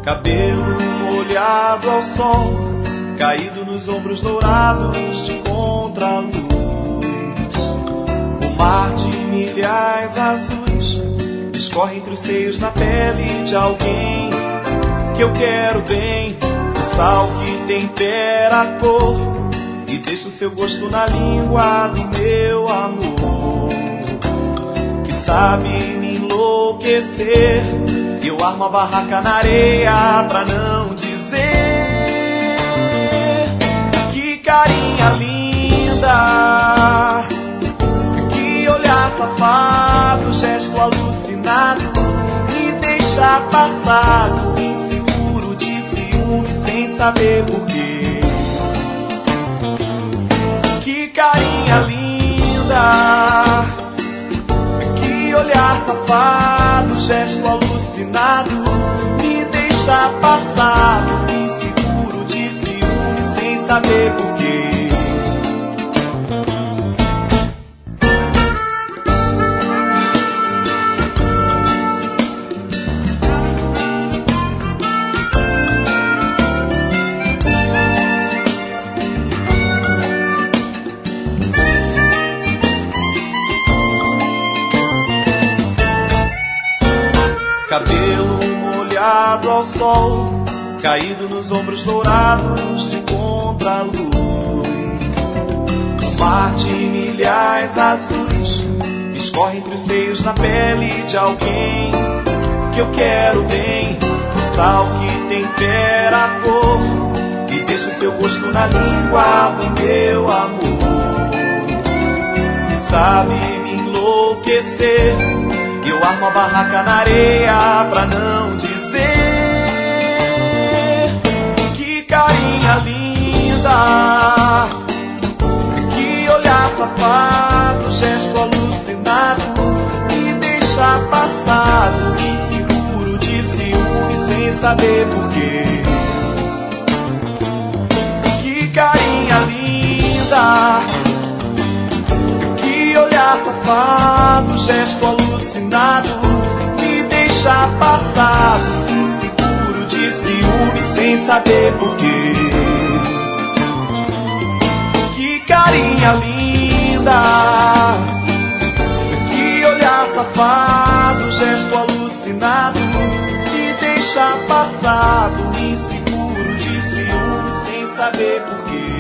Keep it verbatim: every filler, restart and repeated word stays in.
Cabelo molhado ao sol, caído nos ombros dourados de contraluz. O mar de milhares azuis escorre entre os seios na pele de alguém que eu quero bem. O sal que tempera a cor e deixa o seu gosto na língua do meu amor, que sabe me enlouquecer. Eu armo a barraca na areia pra não dizer. Que carinha linda, que olhar safado, gesto alucinado, me deixa passado, inseguro de ciúme, sem saber porquê. Que carinha linda, que olhar safado, gesto alucinado, me deixa passado, inseguro de ciúme, sem saber porquê. Cabelo molhado ao sol, caído nos ombros dourados de contraluz. O mar de milhares azuis escorre entre os seios na pele de alguém que eu quero bem. O sal que tempera a cor e deixa o seu gosto na língua do meu amor, que sabe me enlouquecer. Eu armo a barraca na areia pra não dizer. Que carinha linda, que olhar safado, gesto alucinado, me deixa passado, inseguro de ciúme, sem saber porquê. Que carinha linda, que olhar safado, gesto alucinado, me deixa passado, inseguro de ciúme, sem saber porquê. Que carinha linda, que olhar safado, gesto alucinado, me deixa passado, inseguro de ciúme, sem saber porquê.